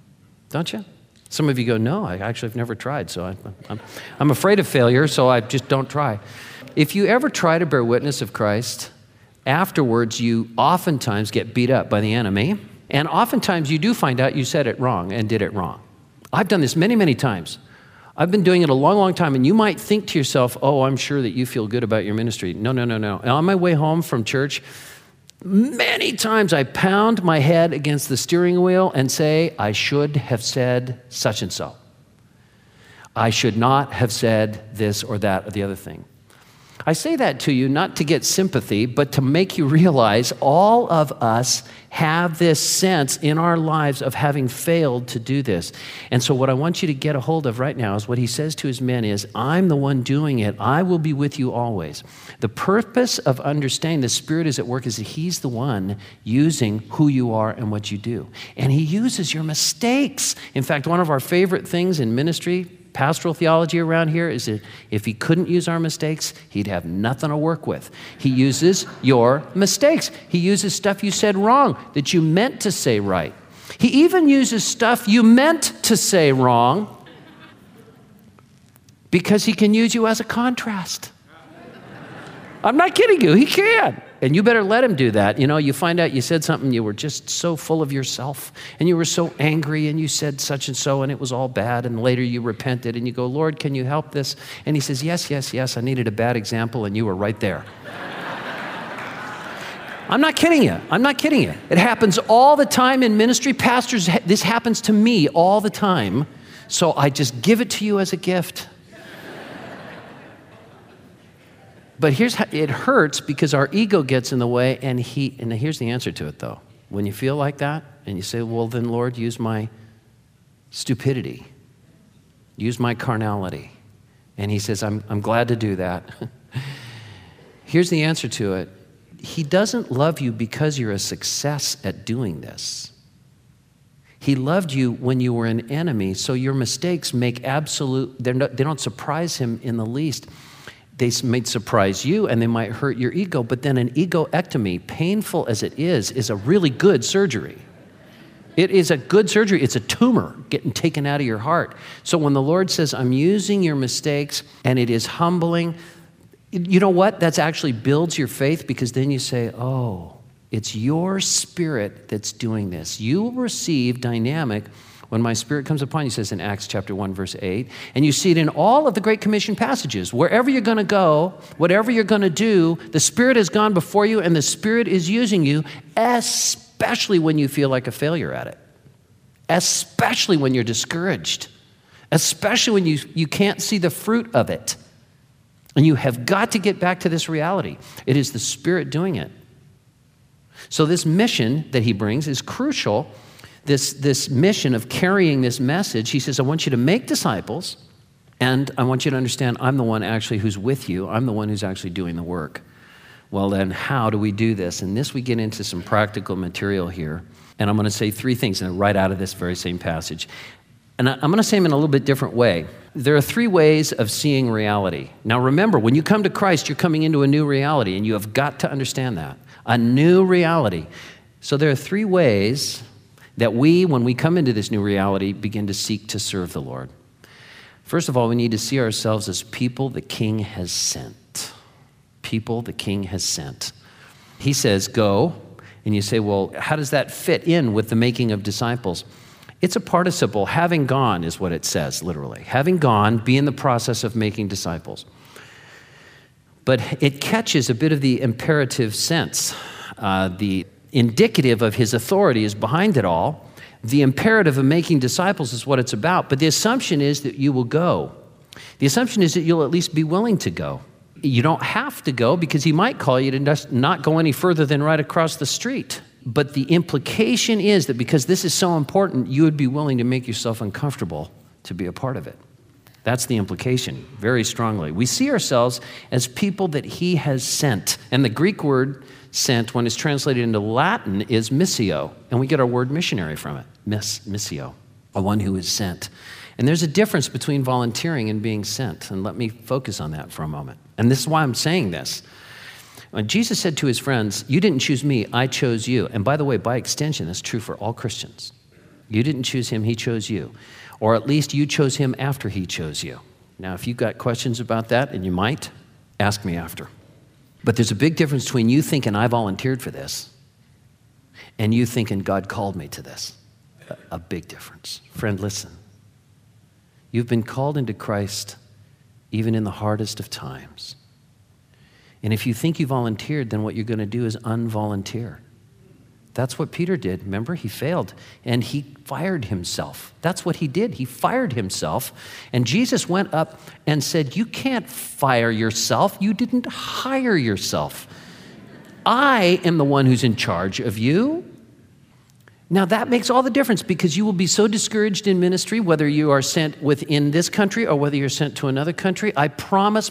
Don't you? Some of you go, no, I actually have never tried, so I'm afraid of failure, so I just don't try. If you ever try to bear witness of Christ, afterwards you oftentimes get beat up by the enemy, and oftentimes you do find out you said it wrong and did it wrong. I've done this many, many times. I've been doing it a long, long time, and you might think to yourself, oh, I'm sure that you feel good about your ministry. No. On my way home from church, many times I pound my head against the steering wheel and say, I should have said such and so. I should not have said this or that or the other thing. I say that to you not to get sympathy, but to make you realize all of us have this sense in our lives of having failed to do this. And so what I want you to get a hold of right now is what he says to his men is, I'm the one doing it. I will be with you always. The purpose of understanding the Spirit is at work is that he's the one using who you are and what you do. And he uses your mistakes. In fact, one of our favorite things in ministry, pastoral theology around here, is that if he couldn't use our mistakes, he'd have nothing to work with. He uses your mistakes. He uses stuff you said wrong that you meant to say right. He even uses stuff you meant to say wrong because he can use you as a contrast. I'm not kidding you. He can. And you better let him do that. You know, you find out you said something, you were just so full of yourself, and you were so angry, and you said such and so, and it was all bad, and later you repented, and you go, Lord, can you help this? And he says, yes, I needed a bad example, and you were right there. I'm not kidding you. It happens all the time in ministry. Pastors, this happens to me all the time, so I just give it to you as a gift. But here's how it hurts, because our ego gets in the way, and here's the answer to it, though. When you feel like that, and you say, well, then, Lord, use my stupidity. Use my carnality. And he says, I'm glad to do that. Here's the answer to it. He doesn't love you because you're a success at doing this. He loved you when you were an enemy, so your mistakes they don't surprise him in the least. They might surprise you, and they might hurt your ego, but then an egoectomy, painful as it is a really good surgery. It is a good surgery. It's a tumor getting taken out of your heart. So when the Lord says, I'm using your mistakes, and it is humbling, you know what? That's actually builds your faith, because then you say, oh, it's your Spirit that's doing this. You will receive dynamic when my Spirit comes upon you, says in Acts chapter 1, verse 8, and you see it in all of the Great Commission passages. Wherever you're going to go, whatever you're going to do, the Spirit has gone before you, and the Spirit is using you, especially when you feel like a failure at it, especially when you're discouraged, especially when you can't see the fruit of it. And you have got to get back to this reality. It is the Spirit doing it. So this mission that he brings is crucial. This mission of carrying this message, he says, I want you to make disciples, and I want you to understand I'm the one actually who's with you. I'm the one who's actually doing the work. Well, then how do we do this? And this, we get into some practical material here, and I'm going to say three things right out of this very same passage. And I'm going to say them in a little bit different way. There are three ways of seeing reality. Now remember, when you come to Christ, you're coming into a new reality, and you have got to understand that. A new reality. So there are three ways that when we come into this new reality, begin to seek to serve the Lord. First of all, we need to see ourselves as people the King has sent. People the King has sent. He says, go, and you say, well, how does that fit in with the making of disciples? It's a participle. Having gone is what it says, literally. Having gone, be in the process of making disciples. But it catches a bit of the imperative sense. The indicative of his authority is behind it all. The imperative of making disciples is what it's about. But the assumption is that you will go. The assumption is that you'll at least be willing to go. You don't have to go, because he might call you to not go any further than right across the street. But the implication is that because this is so important, you would be willing to make yourself uncomfortable to be a part of it. That's the implication, very strongly. We see ourselves as people that he has sent. And the Greek word sent, when it's translated into Latin, is missio. And we get our word missionary from it, missio, a one who is sent. And there's a difference between volunteering and being sent. And let me focus on that for a moment. And this is why I'm saying this. When Jesus said to his friends, you didn't choose me, I chose you. And by the way, by extension, that's true for all Christians. You didn't choose him, he chose you. Or at least you chose him after he chose you. Now, if you've got questions about that, and you might, ask me after. But there's a big difference between you thinking I volunteered for this and you thinking God called me to this. A big difference. Friend, listen. You've been called into Christ even in the hardest of times. And if you think you volunteered, then what you're going to do is unvolunteer. That's what Peter did. Remember, he failed and he fired himself. That's what he did. He fired himself. And Jesus went up and said, you can't fire yourself. You didn't hire yourself. I am the one who's in charge of you. Now that makes all the difference because you will be so discouraged in ministry, whether you are sent within this country or whether you're sent to another country. I promise,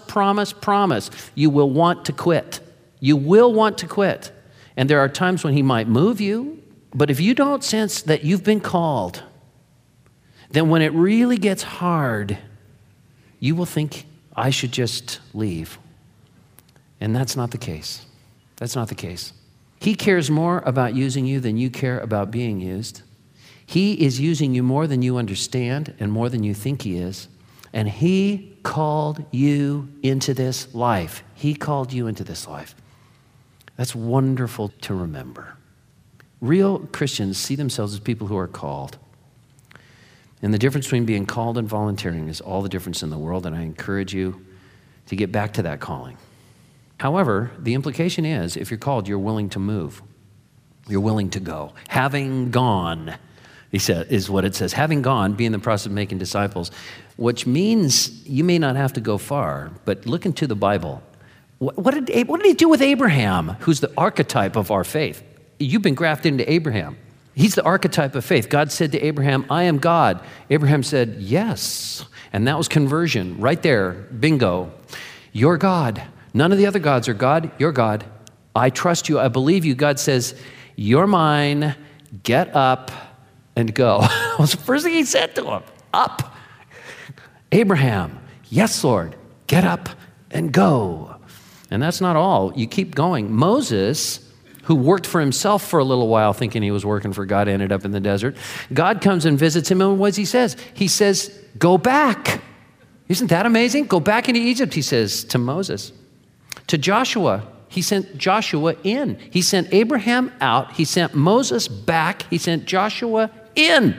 you will want to quit. You will want to quit. And there are times when he might move you, but if you don't sense that you've been called, then when it really gets hard, you will think, I should just leave. And that's not the case. That's not the case. He cares more about using you than you care about being used. He is using you more than you understand and more than you think he is. And he called you into this life. He called you into this life. That's wonderful to remember. Real Christians see themselves as people who are called. And the difference between being called and volunteering is all the difference in the world, and I encourage you to get back to that calling. However, the implication is, if you're called, you're willing to move. You're willing to go. Having gone, he said, is what it says. Having gone, be in the process of making disciples, which means you may not have to go far, but look into the Bible. What did he do with Abraham, who's the archetype of our faith? You've been grafted into Abraham. He's the archetype of faith. God said to Abraham, I am God. Abraham said, yes. And that was conversion right there. Bingo. You're God. None of the other gods are God. You're God. I trust you. I believe you. God says, you're mine. Get up and go. That was the first thing he said to him. Up. Abraham, yes, Lord. Get up and go. And that's not all. You keep going. Moses, who worked for himself for a little while thinking he was working for God, ended up in the desert. God comes and visits him, and what does he say? He says, go back. Isn't that amazing? Go back into Egypt, he says to Moses. To Joshua, he sent Joshua in. He sent Abraham out. He sent Moses back. He sent Joshua in.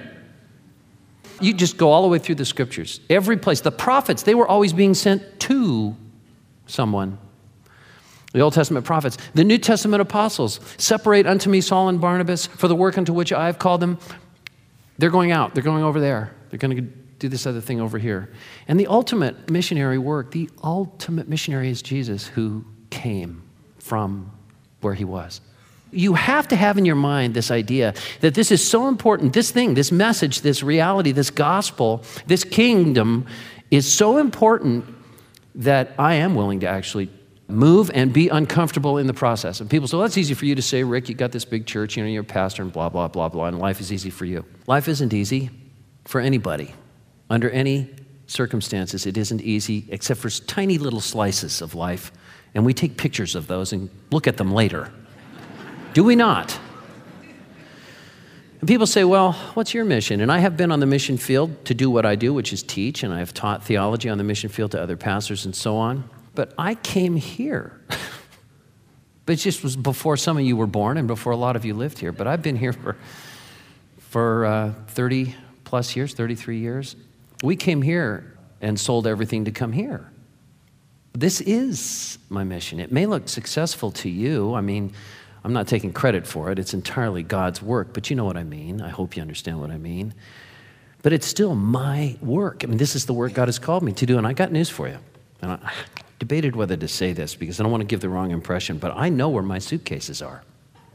You just go all the way through the scriptures. Every place. The prophets, they were always being sent to someone. The Old Testament prophets. The New Testament apostles. Separate unto me Saul and Barnabas for the work unto which I have called them. They're going out. They're going over there. They're going to do this other thing over here. And the ultimate missionary work, the ultimate missionary is Jesus, who came from where he was. You have to have in your mind this idea that this is so important. This thing, this message, this reality, this gospel, this kingdom is so important that I am willing to actually move and be uncomfortable in the process. And people say, well, that's easy for you to say, Rick, you got this big church, you're a pastor and blah, blah, blah, blah, and life is easy for you. Life isn't easy for anybody. Under any circumstances, it isn't easy except for tiny little slices of life. And we take pictures of those and look at them later. Do we not? And people say, well, what's your mission? And I have been on the mission field to do what I do, which is teach, and I have taught theology on the mission field to other pastors and so on. But I came here. But it just was before some of you were born and before a lot of you lived here. But I've been here for 30 plus years, 33 years. We came here and sold everything to come here. This is my mission. It may look successful to you. I mean, I'm not taking credit for it. It's entirely God's work, but you know what I mean. I hope you understand what I mean. But it's still my work. I mean, this is the work God has called me to do, and I got news for you. And I debated whether to say this because I don't want to give the wrong impression, but I know where my suitcases are.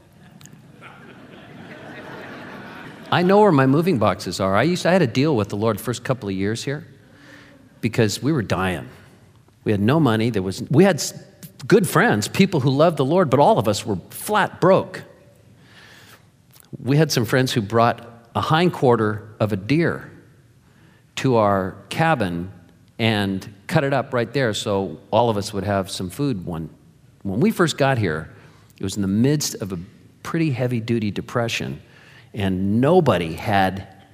I know where my moving boxes are. I had a deal with the Lord the first couple of years here because we were dying. We had no money. We had good friends, people who loved the Lord, but all of us were flat broke. We had some friends who brought a hindquarter of a deer to our cabin and cut it up right there so all of us would have some food. When we first got here, it was in the midst of a pretty heavy-duty depression, and nobody had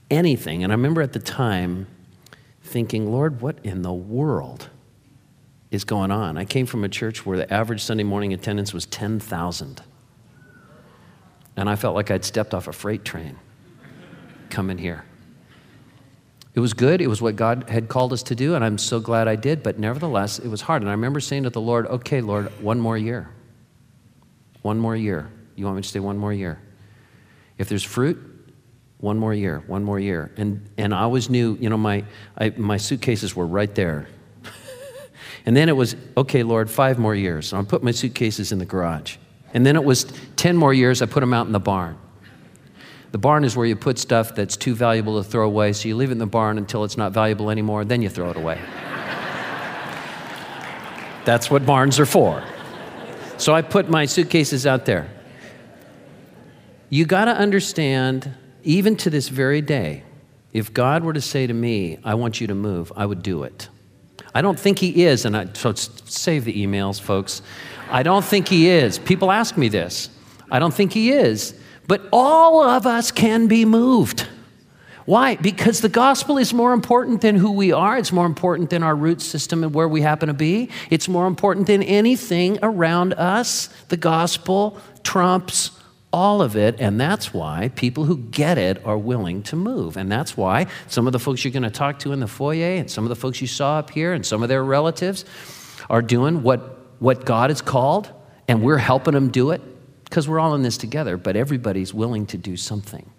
anything. And I remember at the time thinking, Lord, what in the world is going on? I came from a church where the average Sunday morning attendance was 10,000. And I felt like I'd stepped off a freight train coming here. It was good. It was what God had called us to do, and I'm so glad I did. But nevertheless, it was hard. And I remember saying to the Lord, okay, Lord, one more year. One more year. You want me to stay one more year? If there's fruit, one more year, one more year. And I always knew, my suitcases were right there. And then it was, okay, Lord, 5 more years. So I put my suitcases in the garage. And then it was 10 more years, I put them out in the barn. The barn is where you put stuff that's too valuable to throw away, so you leave it in the barn until it's not valuable anymore, then you throw it away. That's what barns are for. So I put my suitcases out there. You got to understand, even to this very day, if God were to say to me, I want you to move, I would do it. I don't think he is, so save the emails, folks. I don't think he is. People ask me this. I don't think he is. But all of us can be moved. Why? Because the gospel is more important than who we are. It's more important than our root system and where we happen to be. It's more important than anything around us. The gospel trumps all of it, and that's why people who get it are willing to move. And that's why some of the folks you're going to talk to in the foyer and some of the folks you saw up here and some of their relatives are doing what God has called, and we're helping them do it because we're all in this together, but everybody's willing to do something.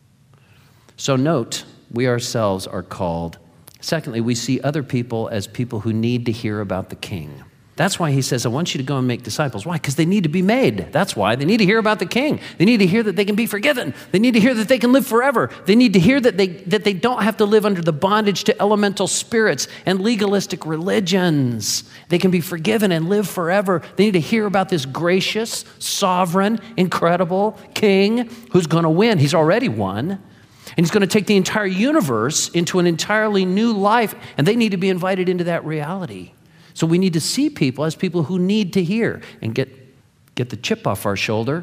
So note, we ourselves are called. Secondly, we see other people as people who need to hear about the King. That's why he says, I want you to go and make disciples. Why? Because they need to be made. That's why. They need to hear about the King. They need to hear that they can be forgiven. They need to hear that they can live forever. They need to hear that they don't have to live under the bondage to elemental spirits and legalistic religions. They can be forgiven and live forever. They need to hear about this gracious, sovereign, incredible King who's going to win. He's already won. And he's going to take the entire universe into an entirely new life, and they need to be invited into that reality. So we need to see people as people who need to hear and get the chip off our shoulder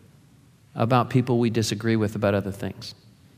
about people we disagree with about other things.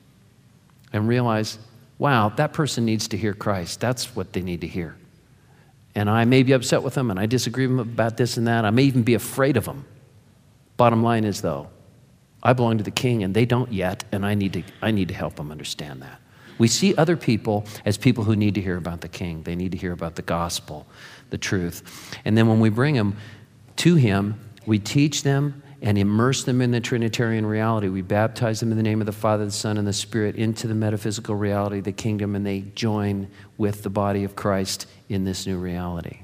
And realize, wow, that person needs to hear Christ. That's what they need to hear. And I may be upset with them, and I disagree with them about this and that. I may even be afraid of them. Bottom line is, though, I belong to the King, and they don't yet, and I need to help them understand that. We see other people as people who need to hear about the King. They need to hear about the gospel, the truth. And then when we bring them to him, we teach them and immerse them in the Trinitarian reality. We baptize them in the name of the Father, the Son, and the Spirit into the metaphysical reality of the kingdom, and they join with the body of Christ in this new reality.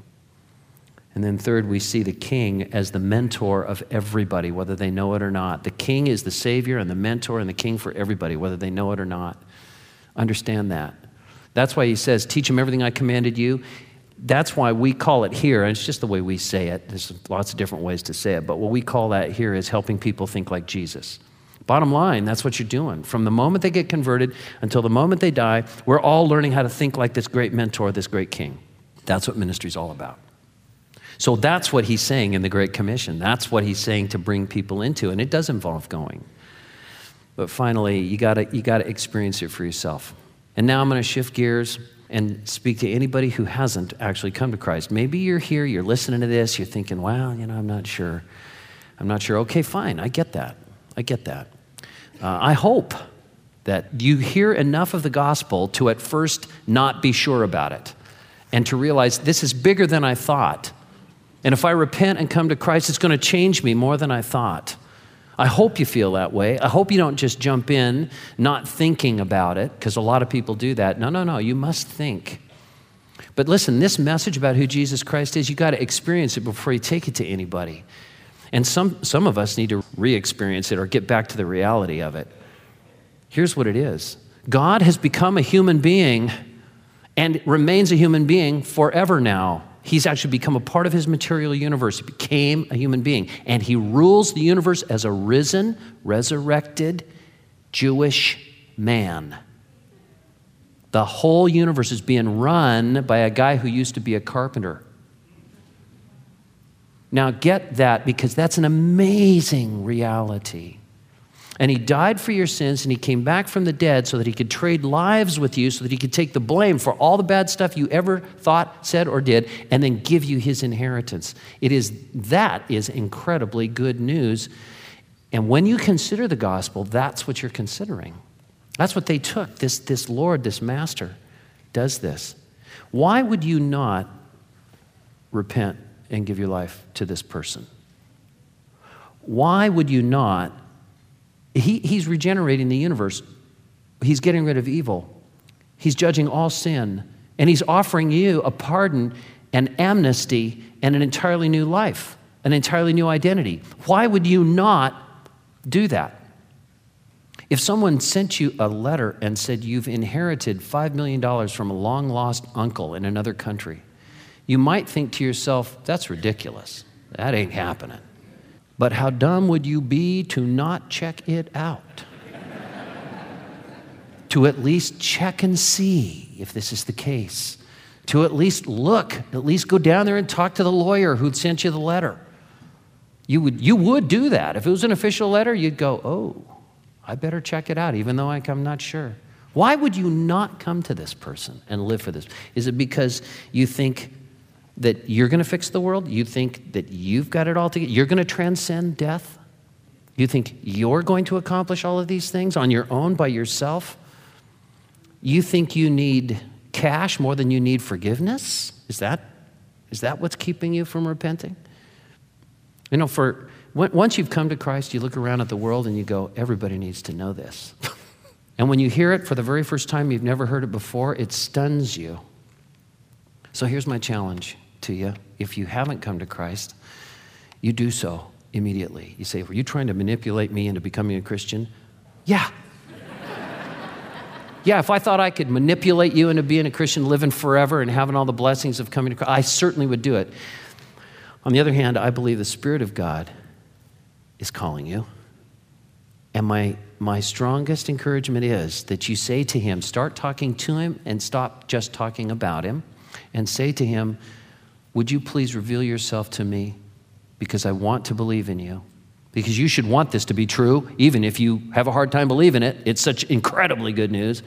And then third, we see the King as the mentor of everybody, whether they know it or not. The King is the Savior and the mentor and the King for everybody, whether they know it or not. Understand that. That's why he says, teach them everything I commanded you. That's why we call it here, and it's just the way we say it. There's lots of different ways to say it, but what we call that here is helping people think like Jesus. Bottom line, that's what you're doing. From the moment they get converted until the moment they die, we're all learning how to think like this great mentor, this great King. That's what ministry is all about. So that's what he's saying in the Great Commission. That's what he's saying to bring people into, and it does involve going. But finally, you gotta experience it for yourself. And now I'm going to shift gears and speak to anybody who hasn't actually come to Christ. Maybe you're here, you're listening to this, you're thinking, well, I'm not sure. Okay, fine, I get that. I hope that you hear enough of the gospel to at first not be sure about it and to realize this is bigger than I thought. And if I repent and come to Christ, it's going to change me more than I thought. I hope you feel that way. I hope you don't just jump in not thinking about it, because a lot of people do that. No, you must think. But listen, this message about who Jesus Christ is, you got to experience it before you take it to anybody. And some of us need to re-experience it or get back to the reality of it. Here's what it is. God has become a human being and remains a human being forever now. He's actually become a part of his material universe. He became a human being, and he rules the universe as a risen, resurrected Jewish man. The whole universe is being run by a guy who used to be a carpenter. Now get that, because that's an amazing reality. And he died for your sins, and he came back from the dead so that he could trade lives with you, so that he could take the blame for all the bad stuff you ever thought, said, or did, and then give you his inheritance. That is incredibly good news. And when you consider the gospel, that's what you're considering. That's what they took. This Lord, this Master, does this. Why would you not repent and give your life to this person? Why would you not? He's regenerating the universe. He's getting rid of evil. He's judging all sin. And he's offering you a pardon and amnesty and an entirely new life, an entirely new identity. Why would you not do that? If someone sent you a letter and said you've inherited $5 million from a long-lost uncle in another country, you might think to yourself, that's ridiculous. That ain't happening. But how dumb would you be to not check it out? To at least check and see if this is the case. To at least look, at least go down there and talk to the lawyer who'd sent you the letter. You would do that. If it was an official letter, you'd go, oh, I better check it out, even though I'm not sure. Why would you not come to this person and live for this? Is it because you think that you're going to fix the world? You think that you've got it all together? You're going to transcend death? You think you're going to accomplish all of these things on your own, by yourself? You think you need cash more than you need forgiveness? Is that what's keeping you from repenting? You know, once you've come to Christ, you look around at the world and you go, everybody needs to know this. And when you hear it for the very first time, you've never heard it before, it stuns you. So here's my challenge to you. If you haven't come to Christ, you do so immediately. You say, were you trying to manipulate me into becoming a Christian? Yeah. Yeah, if I thought I could manipulate you into being a Christian, living forever and having all the blessings of coming to Christ, I certainly would do it. On the other hand, I believe the Spirit of God is calling you. And my strongest encouragement is that you say to him, start talking to him and stop just talking about him, and say to him, would you please reveal yourself to me, because I want to believe in you. Because you should want this to be true, even if you have a hard time believing it. It's such incredibly good news.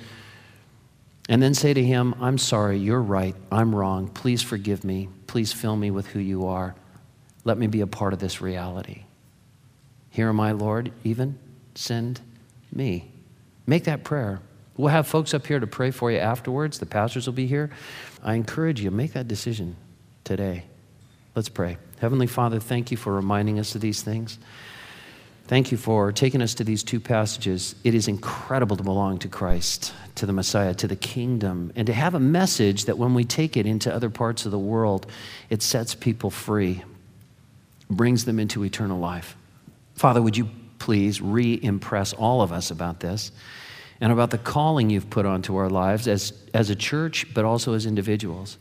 And then say to him, I'm sorry, you're right, I'm wrong. Please forgive me. Please fill me with who you are. Let me be a part of this reality. Here am I, Lord, even send me. Make that prayer. We'll have folks up here to pray for you afterwards. The pastors will be here. I encourage you, make that decision today. Let's pray. Heavenly Father, thank you for reminding us of these things. Thank you for taking us to these two passages. It is incredible to belong to Christ, to the Messiah, to the kingdom, and to have a message that when we take it into other parts of the world, it sets people free, brings them into eternal life. Father, would you please re-impress all of us about this and about the calling you've put onto our lives as a church, but also as individuals,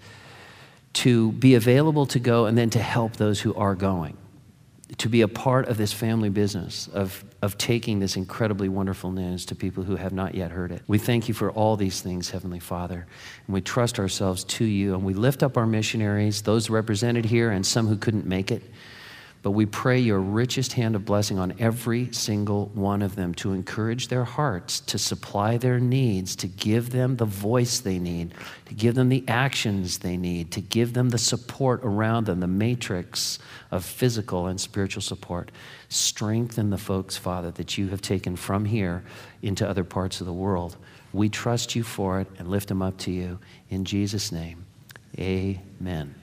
to be available to go and then to help those who are going, to be a part of this family business of taking this incredibly wonderful news to people who have not yet heard it. We thank you for all these things, Heavenly Father, and we trust ourselves to you, and we lift up our missionaries, those represented here and some who couldn't make it. But we pray your richest hand of blessing on every single one of them, to encourage their hearts, to supply their needs, to give them the voice they need, to give them the actions they need, to give them the support around them, the matrix of physical and spiritual support. Strengthen the folks, Father, that you have taken from here into other parts of the world. We trust you for it and lift them up to you. In Jesus' name, amen.